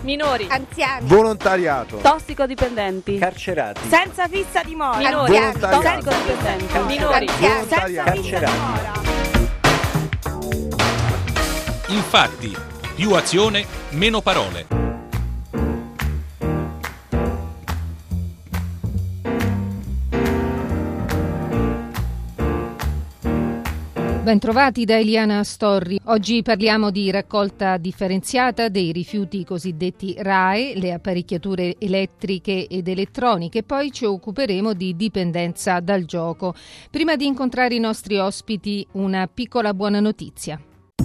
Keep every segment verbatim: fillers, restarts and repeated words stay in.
minori, anziani, volontariato, tossicodipendenti, carcerati, senza fissa dimora, minori, volontariato, tossicodipendenti, minori, anziani, senza volontariato. fissa dimora. Infatti, più azione, meno parole. Bentrovati da Eliana Storri. Oggi parliamo di raccolta differenziata dei rifiuti cosiddetti R A E, le apparecchiature elettriche ed elettroniche, poi ci occuperemo di dipendenza dal gioco. Prima di incontrare i nostri ospiti, una piccola buona notizia.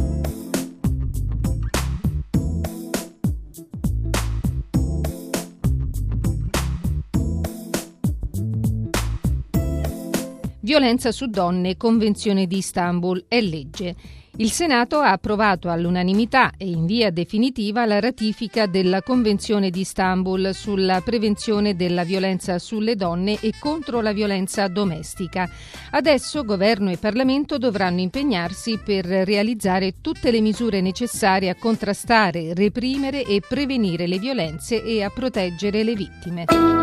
Violenza su donne, Convenzione di Istanbul, è legge. Il Senato ha approvato all'unanimità e in via definitiva la ratifica della Convenzione di Istanbul sulla prevenzione della violenza sulle donne e contro la violenza domestica. Adesso Governo e Parlamento dovranno impegnarsi per realizzare tutte le misure necessarie a contrastare, reprimere e prevenire le violenze e a proteggere le vittime.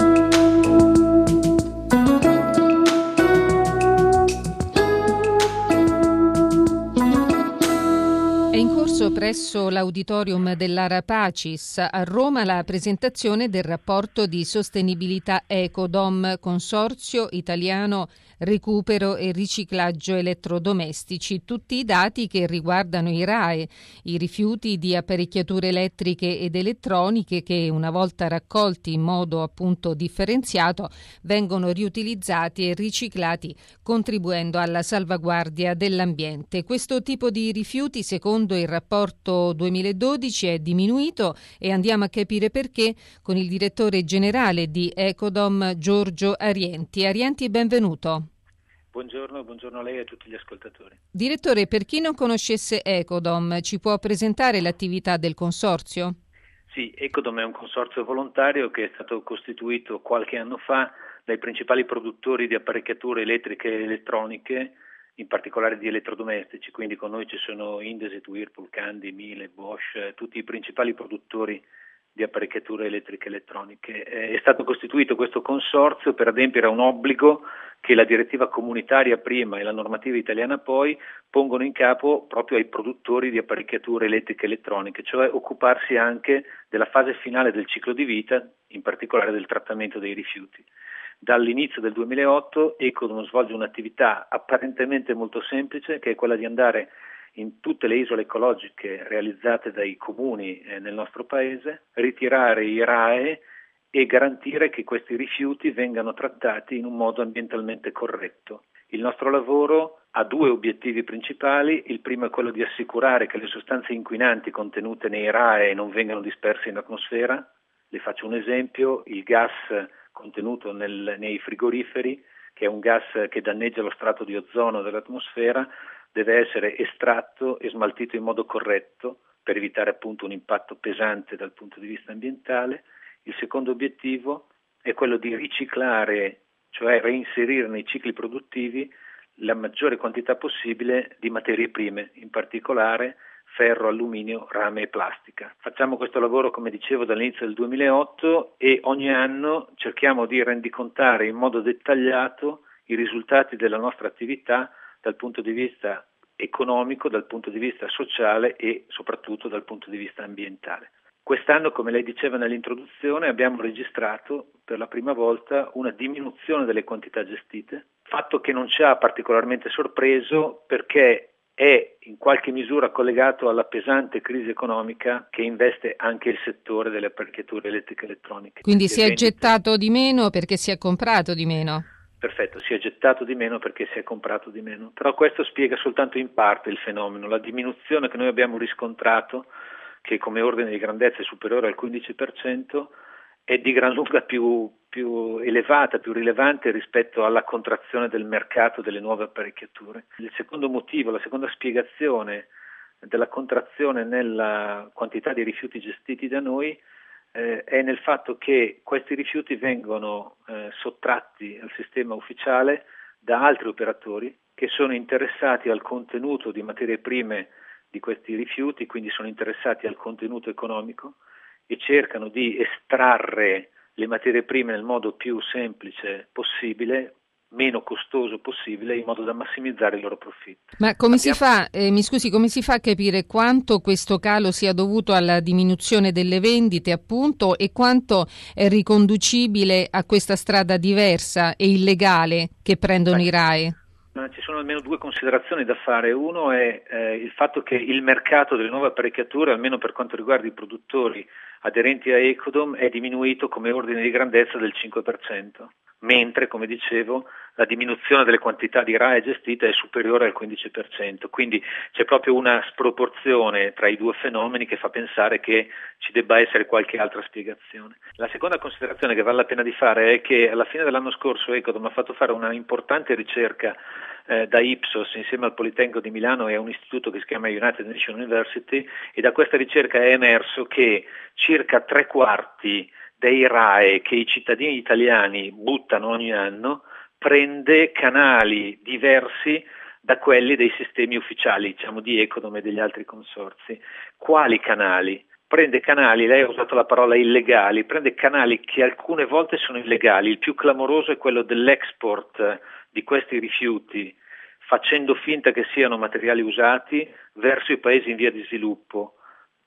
Presso l'auditorium dell'Ara Pacis a Roma la presentazione del rapporto di sostenibilità Ecodom, consorzio italiano recupero e riciclaggio elettrodomestici, tutti i dati che riguardano i R A E, i rifiuti di apparecchiature elettriche ed elettroniche che una volta raccolti in modo appunto differenziato vengono riutilizzati e riciclati contribuendo alla salvaguardia dell'ambiente. Questo tipo di rifiuti secondo il rapporto duemiladodici è diminuito e andiamo a capire perché con il direttore generale di Ecodom Giorgio Arienti. Arienti, benvenuto. Buongiorno, buongiorno a lei e a tutti gli ascoltatori. Direttore, per chi non conoscesse Ecodom, ci può presentare l'attività del consorzio? Sì, Ecodom è un consorzio volontario che è stato costituito qualche anno fa dai principali produttori di apparecchiature elettriche e elettroniche, in particolare di elettrodomestici, quindi con noi ci sono Indesit, Whirlpool, Candy, Miele, Bosch, tutti i principali produttori di apparecchiature elettriche e elettroniche. È stato costituito questo consorzio per adempiere a un obbligo che la direttiva comunitaria prima e la normativa italiana poi pongono in capo proprio ai produttori di apparecchiature elettriche e elettroniche, cioè occuparsi anche della fase finale del ciclo di vita, in particolare del trattamento dei rifiuti. Dall'inizio del duemilaotto Ecodom svolge un'attività apparentemente molto semplice, che è quella di andare in tutte le isole ecologiche realizzate dai comuni eh, nel nostro paese, ritirare i R A E e garantire che questi rifiuti vengano trattati in un modo ambientalmente corretto. Il nostro lavoro ha due obiettivi principali: il primo è quello di assicurare che le sostanze inquinanti contenute nei R A E non vengano disperse in atmosfera. Le faccio un esempio: il gas contenuto nel, nei frigoriferi, che è un gas che danneggia lo strato di ozono dell'atmosfera, deve essere estratto e smaltito in modo corretto per evitare appunto un impatto pesante dal punto di vista ambientale. Il secondo obiettivo è quello di riciclare, cioè reinserire nei cicli produttivi la maggiore quantità possibile di materie prime, in particolare ferro, alluminio, rame e plastica. Facciamo questo lavoro, come dicevo, dall'inizio del duemilaotto e ogni anno cerchiamo di rendicontare in modo dettagliato i risultati della nostra attività dal punto di vista economico, dal punto di vista sociale e soprattutto dal punto di vista ambientale. Quest'anno, come lei diceva nell'introduzione, abbiamo registrato per la prima volta una diminuzione delle quantità gestite, fatto che non ci ha particolarmente sorpreso perché è in qualche misura collegato alla pesante crisi economica che investe anche il settore delle apparecchiature elettriche e elettroniche. Quindi si è gettato di meno perché si è comprato di meno? Perfetto, si è gettato di meno perché si è comprato di meno, però questo spiega soltanto in parte il fenomeno. La diminuzione che noi abbiamo riscontrato, che come ordine di grandezza è superiore al quindici per cento, è di gran lunga più, più elevata, più rilevante rispetto alla contrazione del mercato delle nuove apparecchiature. Il secondo motivo, la seconda spiegazione della contrazione nella quantità di rifiuti gestiti da noi eh, è nel fatto che questi rifiuti vengono eh, sottratti al sistema ufficiale da altri operatori che sono interessati al contenuto di materie prime di questi rifiuti, quindi sono interessati al contenuto economico, e cercano di estrarre le materie prime nel modo più semplice possibile, meno costoso possibile, in modo da massimizzare il loro profitto. Ma come Abbiamo... si fa, eh, mi scusi, come si fa a capire quanto questo calo sia dovuto alla diminuzione delle vendite, appunto, e quanto è riconducibile a questa strada diversa e illegale che prendono i R A E? Ci sono almeno due considerazioni da fare. Uno è eh, il fatto che il mercato delle nuove apparecchiature, almeno per quanto riguarda i produttori aderenti a Ecodom, è diminuito come ordine di grandezza del cinque per cento, mentre, come dicevo, la diminuzione delle quantità di R A E gestita è superiore al quindici per cento. Quindi c'è proprio una sproporzione tra i due fenomeni che fa pensare che ci debba essere qualche altra spiegazione. La seconda considerazione che vale la pena di fare è che alla fine dell'anno scorso Ecodom ha fatto fare una importante ricerca eh, da Ipsos insieme al Politecnico di Milano e a un istituto che si chiama United Nations University, e da questa ricerca è emerso che circa tre quarti dei R A E che i cittadini italiani buttano ogni anno prende canali diversi da quelli dei sistemi ufficiali, diciamo di Ecodom e degli altri consorzi. Quali canali? Prende canali, lei ha usato la parola illegali, prende canali che alcune volte sono illegali. Il più clamoroso è quello dell'export di questi rifiuti, facendo finta che siano materiali usati, verso i paesi in via di sviluppo,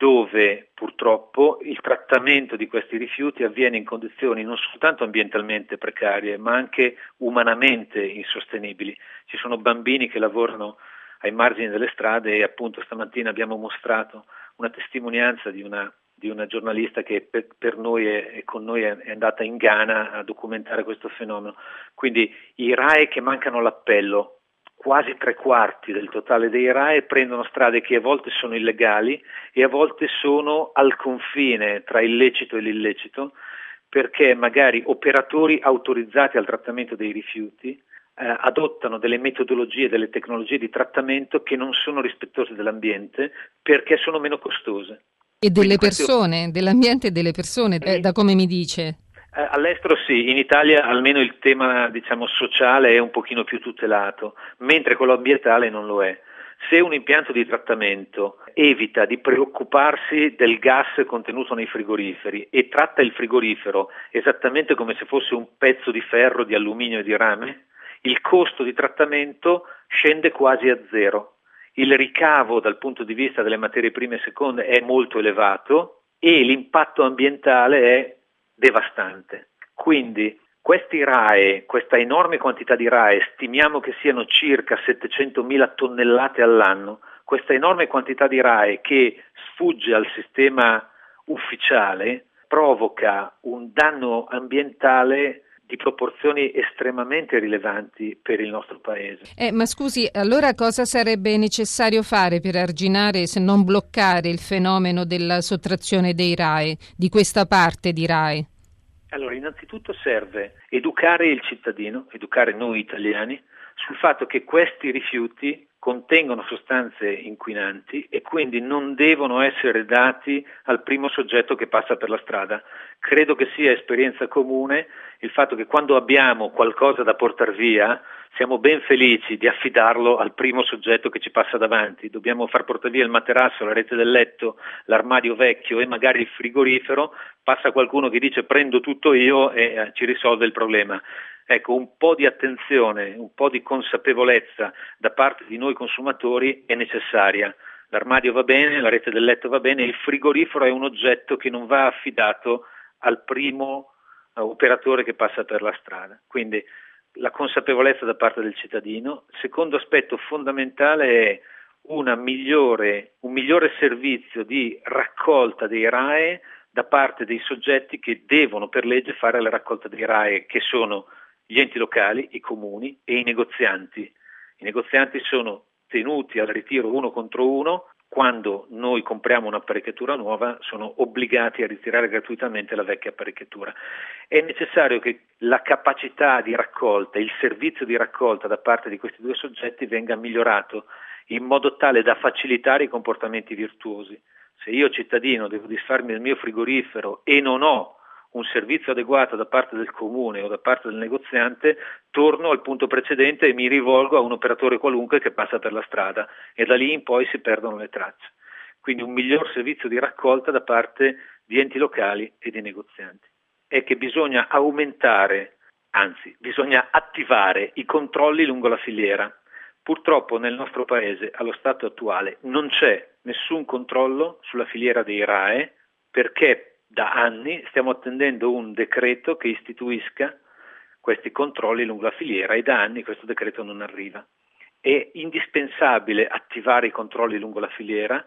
dove purtroppo il trattamento di questi rifiuti avviene in condizioni non soltanto ambientalmente precarie, ma anche umanamente insostenibili. Ci sono bambini che lavorano ai margini delle strade e appunto stamattina abbiamo mostrato una testimonianza di una, di una giornalista che per, per noi è, e con noi è, è andata in Ghana a documentare questo fenomeno. Quindi i R A E che mancano l'appello, quasi tre quarti del totale dei R A E prendono strade che a volte sono illegali e a volte sono al confine tra illecito e l'illecito, perché magari operatori autorizzati al trattamento dei rifiuti eh, adottano delle metodologie, delle tecnologie di trattamento che non sono rispettose dell'ambiente perché sono meno costose. E delle Quindi persone, questo... dell'ambiente e delle persone, eh, da come mi dice. Eh, all'estero sì, in Italia almeno il tema diciamo sociale è un pochino più tutelato, mentre quello ambientale non lo è. Se un impianto di trattamento evita di preoccuparsi del gas contenuto nei frigoriferi e tratta il frigorifero esattamente come se fosse un pezzo di ferro, di alluminio e di rame, il costo di trattamento scende quasi a zero. Il ricavo dal punto di vista delle materie prime seconde è molto elevato e l'impatto ambientale è devastante. Quindi questi R A E, questa enorme quantità di R A E, stimiamo che siano circa settecentomila tonnellate all'anno, questa enorme quantità di R A E che sfugge al sistema ufficiale provoca un danno ambientale di proporzioni estremamente rilevanti per il nostro paese. Eh, ma scusi, allora cosa sarebbe necessario fare per arginare, se non bloccare, il fenomeno della sottrazione dei R A E, di questa parte di R A E? Allora, innanzitutto serve educare il cittadino, educare noi italiani, sul fatto che questi rifiuti contengono sostanze inquinanti e quindi non devono essere dati al primo soggetto che passa per la strada. Credo che sia esperienza comune il fatto che quando abbiamo qualcosa da portare via siamo ben felici di affidarlo al primo soggetto che ci passa davanti. Dobbiamo far portare via il materasso, la rete del letto, l'armadio vecchio e magari il frigorifero, passa qualcuno che dice prendo tutto io e eh, ci risolve il problema. Ecco, un po' di attenzione, un po' di consapevolezza da parte di noi consumatori è necessaria. L'armadio va bene, la rete del letto va bene, il frigorifero è un oggetto che non va affidato al primo uh, operatore che passa per la strada. Quindi la consapevolezza da parte del cittadino. Secondo aspetto fondamentale è una migliore, un migliore servizio di raccolta dei R A E da parte dei soggetti che devono per legge fare la raccolta dei R A E, che sono gli enti locali, i comuni e i negozianti. I negozianti sono tenuti al ritiro uno contro uno. Quando noi compriamo un'apparecchiatura nuova sono obbligati a ritirare gratuitamente la vecchia apparecchiatura. È necessario che la capacità di raccolta, il servizio di raccolta da parte di questi due soggetti venga migliorato in modo tale da facilitare i comportamenti virtuosi. Se io cittadino devo disfarmi del mio frigorifero e non ho un servizio adeguato da parte del comune o da parte del negoziante, torno al punto precedente e mi rivolgo a un operatore qualunque che passa per la strada e da lì in poi si perdono le tracce. Quindi un miglior servizio di raccolta da parte di enti locali e di negozianti. È che bisogna aumentare, anzi bisogna attivare i controlli lungo la filiera. Purtroppo nel nostro paese allo stato attuale non c'è nessun controllo sulla filiera dei R A E, perché da anni stiamo attendendo un decreto che istituisca questi controlli lungo la filiera e da anni questo decreto non arriva. È indispensabile attivare i controlli lungo la filiera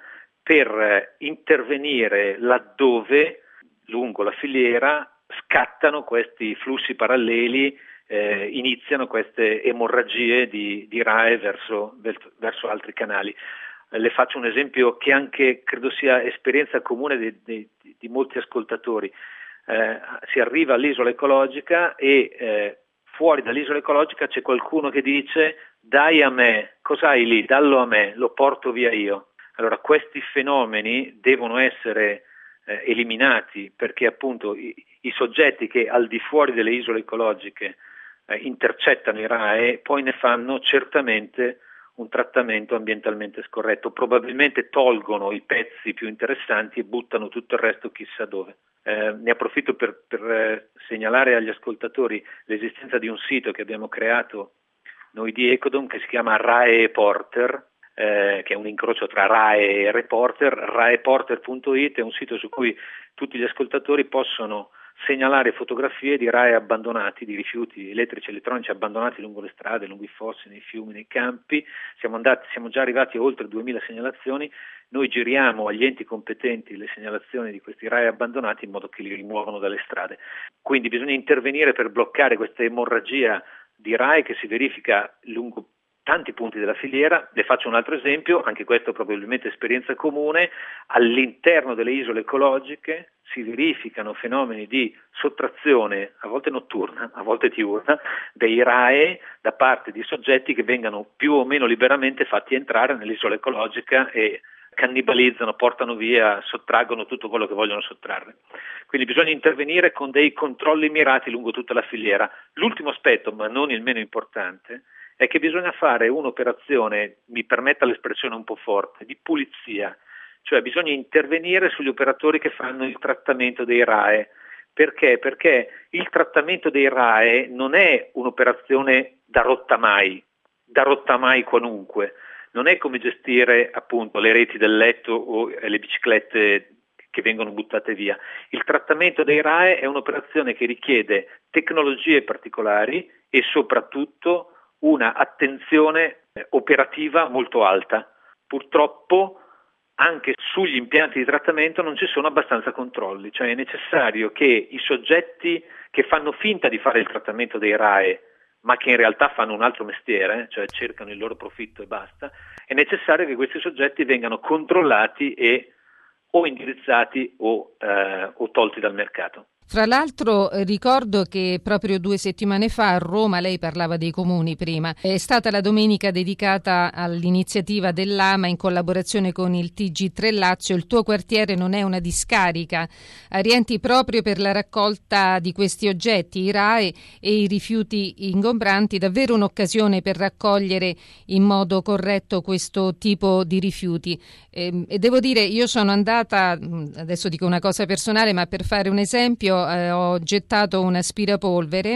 per intervenire laddove lungo la filiera scattano questi flussi paralleli, eh, iniziano queste emorragie di, di R A E verso, verso altri canali. Eh, le faccio un esempio che anche credo sia esperienza comune di, di, di molti ascoltatori. Eh, si arriva all'isola ecologica e eh, fuori dall'isola ecologica c'è qualcuno che dice: dai a me, cos'hai lì? Dallo a me, lo porto via io. Allora questi fenomeni devono essere eh, eliminati, perché appunto i, i soggetti che al di fuori delle isole ecologiche eh, intercettano i R A E poi ne fanno certamente un trattamento ambientalmente scorretto, probabilmente tolgono i pezzi più interessanti e buttano tutto il resto chissà dove. Eh, ne approfitto per, per eh, segnalare agli ascoltatori l'esistenza di un sito che abbiamo creato noi di Ecodom che si chiama Raeporter, eh, che è un incrocio tra R A E e Reporter. Raeporter punto it è un sito su cui tutti gli ascoltatori possono segnalare fotografie di R A E abbandonati, di rifiuti elettrici e elettronici abbandonati lungo le strade, lungo i fossi, nei fiumi, nei campi. Siamo andati, siamo già arrivati a oltre duemila segnalazioni. Noi giriamo agli enti competenti le segnalazioni di questi R A E abbandonati in modo che li rimuovano dalle strade. Quindi bisogna intervenire per bloccare questa emorragia di R A E che si verifica lungo tanti punti della filiera. Le faccio un altro esempio, anche questo probabilmente esperienza comune. All'interno delle isole ecologiche si verificano fenomeni di sottrazione, a volte notturna, a volte diurna, dei R A E da parte di soggetti che vengano più o meno liberamente fatti entrare nell'isola ecologica e cannibalizzano, portano via, sottraggono tutto quello che vogliono sottrarre. Quindi bisogna intervenire con dei controlli mirati lungo tutta la filiera. L'ultimo aspetto, ma non il meno importante, è che bisogna fare un'operazione, mi permetta l'espressione un po' forte, di pulizia, cioè bisogna intervenire sugli operatori che fanno il trattamento dei R A E. Perché? Perché il trattamento dei R A E non è un'operazione da rottamai, da rottamai qualunque, non è come gestire appunto le reti del letto o le biciclette che vengono buttate via. Il trattamento dei R A E è un'operazione che richiede tecnologie particolari e soprattutto una attenzione operativa molto alta. Purtroppo anche sugli impianti di trattamento non ci sono abbastanza controlli, cioè è necessario che i soggetti che fanno finta di fare il trattamento dei R A E, ma che in realtà fanno un altro mestiere, cioè cercano il loro profitto e basta, è necessario che questi soggetti vengano controllati e o indirizzati o, eh, o tolti dal mercato. Fra l'altro eh, ricordo che proprio due settimane fa a Roma, lei parlava dei comuni prima, è stata la domenica dedicata all'iniziativa dell'A M A in collaborazione con il T G tre Lazio. Il tuo quartiere non è una discarica, rientri proprio per la raccolta di questi oggetti, i R A E e i rifiuti ingombranti, davvero un'occasione per raccogliere in modo corretto questo tipo di rifiuti. E, e devo dire, io sono andata, adesso dico una cosa personale, ma per fare un esempio, Eh, ho gettato un aspirapolvere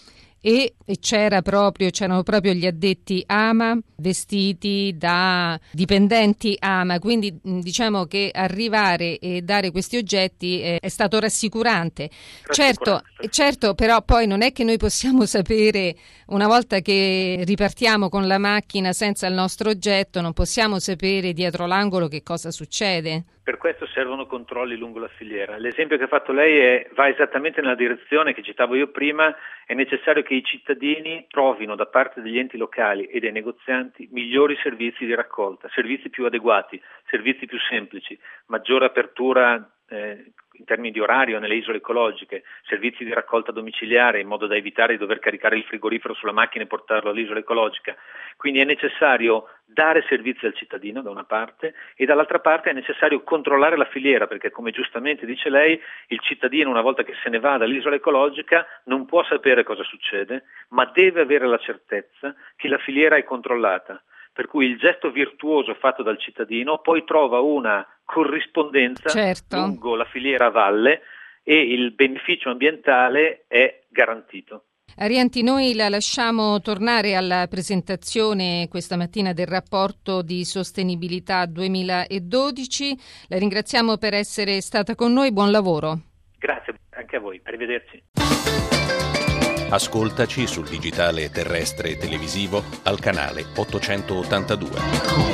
e, e c'era proprio, c'erano proprio gli addetti A M A vestiti da dipendenti A M A, quindi diciamo che arrivare e dare questi oggetti è, è stato rassicurante. Certo, certo, però poi non è che noi possiamo sapere, una volta che ripartiamo con la macchina senza il nostro oggetto, non possiamo sapere dietro l'angolo che cosa succede. Per questo servono controlli lungo la filiera. L'esempio che ha fatto lei è, va esattamente nella direzione che citavo io prima. È necessario che i cittadini trovino da parte degli enti locali e dei negozianti migliori servizi di raccolta, servizi più adeguati, servizi più semplici, maggiore apertura eh, in termini di orario nelle isole ecologiche, servizi di raccolta domiciliare in modo da evitare di dover caricare il frigorifero sulla macchina e portarlo all'isola ecologica. Quindi è necessario dare servizi al cittadino da una parte e dall'altra parte è necessario controllare la filiera, perché come giustamente dice lei, il cittadino una volta che se ne va dall'isola ecologica non può sapere cosa succede, ma deve avere la certezza che la filiera è controllata. per cui il gesto virtuoso fatto dal cittadino poi trova una corrispondenza certo. lungo la filiera a valle e il beneficio ambientale è garantito. Arianti, noi la lasciamo tornare alla presentazione questa mattina del rapporto di sostenibilità duemiladodici. La ringraziamo per essere stata con noi, buon lavoro. Grazie anche a voi, arrivederci. Ascoltaci sul digitale terrestre e televisivo al canale ottocentottantadue.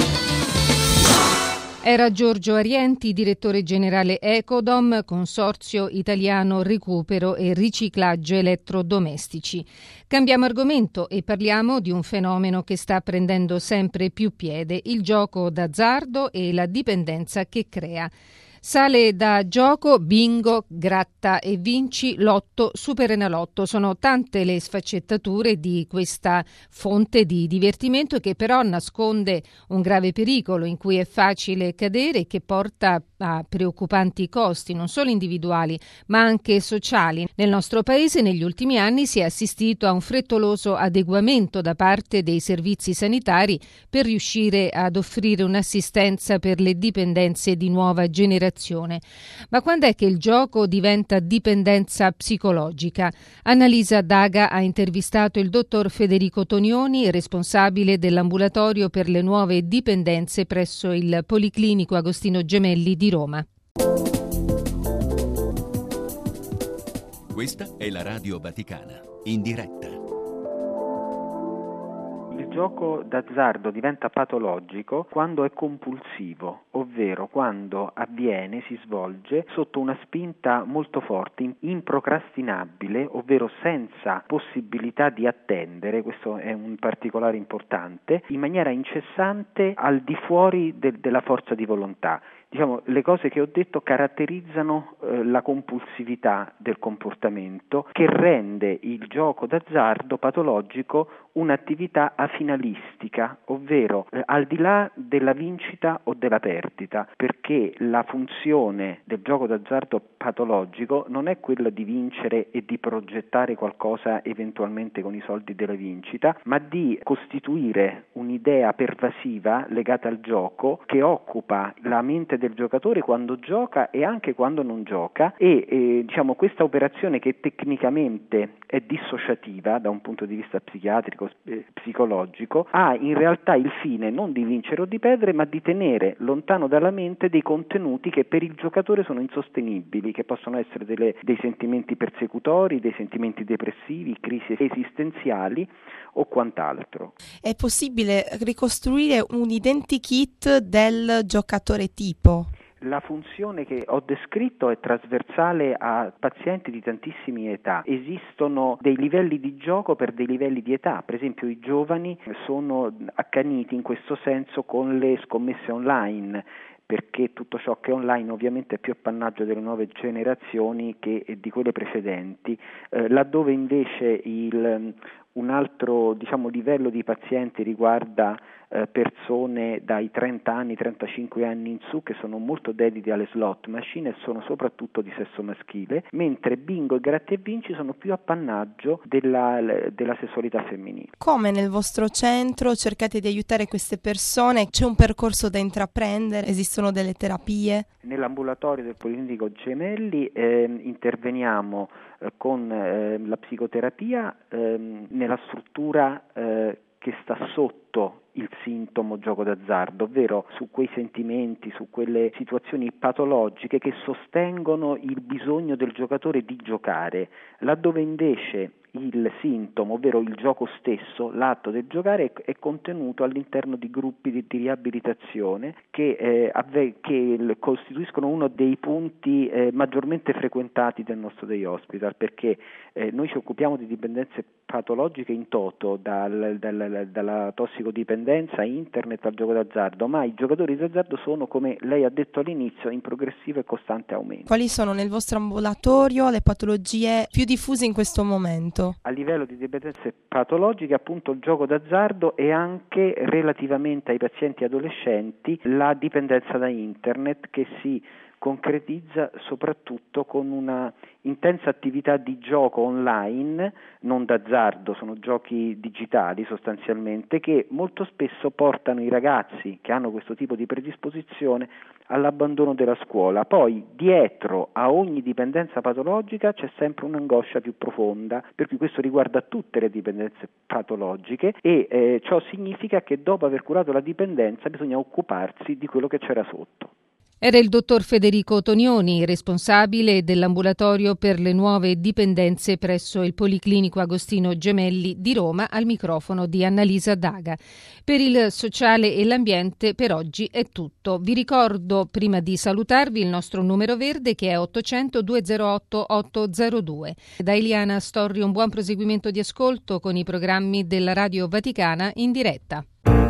Era Giorgio Arianti, direttore generale Ecodom, Consorzio Italiano Recupero e Riciclaggio Elettrodomestici. Cambiamo argomento e parliamo di un fenomeno che sta prendendo sempre più piede, il gioco d'azzardo e la dipendenza che crea. Sale da gioco, bingo, gratta e vinci, lotto, superenalotto. Sono tante le sfaccettature di questa fonte di divertimento che però nasconde un grave pericolo in cui è facile cadere e che porta a preoccupanti costi, non solo individuali ma anche sociali. Nel nostro paese negli ultimi anni si è assistito a un frettoloso adeguamento da parte dei servizi sanitari per riuscire ad offrire un'assistenza per le dipendenze di nuova generazione. Ma quando è che il gioco diventa dipendenza psicologica? Annalisa Daga ha intervistato il dottor Federico Tonioni, responsabile dell'ambulatorio per le nuove dipendenze presso il Policlinico Agostino Gemelli di Roma. Questa è la Radio Vaticana, in diretta. Il gioco d'azzardo diventa patologico quando è compulsivo, ovvero quando avviene, si svolge sotto una spinta molto forte, improcrastinabile, ovvero senza possibilità di attendere, questo è un particolare importante, in maniera incessante al di fuori de- della forza di volontà. Diciamo, le cose che ho detto caratterizzano eh, la compulsività del comportamento che rende il gioco d'azzardo patologico un'attività afinalistica, ovvero eh, al di là della vincita o della perdita, perché la funzione del gioco d'azzardo patologico non è quella di vincere e di progettare qualcosa eventualmente con i soldi della vincita, ma di costituire un'idea pervasiva legata al gioco che occupa la mente del giocatore quando gioca e anche quando non gioca e eh, diciamo questa operazione che tecnicamente è dissociativa da un punto di vista psichiatrico, eh, psicologico, ha in realtà il fine non di vincere o di perdere ma di tenere lontano dalla mente dei contenuti che per il giocatore sono insostenibili, che possono essere delle, dei sentimenti persecutori, dei sentimenti depressivi, crisi esistenziali o quant'altro. È possibile ricostruire un identikit del giocatore tipo? La funzione che ho descritto è trasversale a pazienti di tantissime età. Esistono dei livelli di gioco per dei livelli di età, per esempio i giovani sono accaniti in questo senso con le scommesse online, perché tutto ciò che è online ovviamente è più appannaggio delle nuove generazioni che di quelle precedenti, eh, laddove invece il, un altro diciamo, livello di pazienti riguarda eh, persone dai trenta anni, trentacinque anni in su che sono molto dediti alle slot machine e sono soprattutto di sesso maschile, mentre bingo e gratta e vinci sono più appannaggio della, della sessualità femminile. Come nel vostro centro cercate di aiutare queste persone? C'è un percorso da intraprendere? Esistono delle terapie? Nell'ambulatorio del Policlinico Gemelli eh, interveniamo eh, con eh, la psicoterapia eh, nella struttura eh, che sta sotto il sintomo gioco d'azzardo, ovvero su quei sentimenti, su quelle situazioni patologiche che sostengono il bisogno del giocatore di giocare, laddove invece il sintomo, ovvero il gioco stesso, l'atto del giocare, è, è contenuto all'interno di gruppi di, di riabilitazione che, eh, avve, che l, costituiscono uno dei punti eh, maggiormente frequentati del nostro day hospital, perché eh, noi ci occupiamo di dipendenze patologiche in toto, dal, dal, dalla tossicodipendenza, internet al gioco d'azzardo, ma i giocatori d'azzardo sono, come lei ha detto all'inizio, in progressivo e costante aumento. Quali sono nel vostro ambulatorio le patologie più diffuse in questo momento? A livello di dipendenze patologiche, appunto, il gioco d'azzardo e anche relativamente ai pazienti adolescenti la dipendenza da internet, che si concretizza soprattutto con una intensa attività di gioco online, non d'azzardo, sono giochi digitali sostanzialmente, che molto spesso portano i ragazzi che hanno questo tipo di predisposizione all'abbandono della scuola. Poi dietro a ogni dipendenza patologica c'è sempre un'angoscia più profonda, per cui questo riguarda tutte le dipendenze patologiche e eh, ciò significa che dopo aver curato la dipendenza bisogna occuparsi di quello che c'era sotto. Era il dottor Federico Tonioni, responsabile dell'ambulatorio per le nuove dipendenze presso il Policlinico Agostino Gemelli di Roma, al microfono di Annalisa Daga. Per il sociale e l'ambiente per oggi è tutto. Vi ricordo, prima di salutarvi, il nostro numero verde che è ottocento duecentotto ottocentodue. Da Eliana Storri un buon proseguimento di ascolto con i programmi della Radio Vaticana in diretta.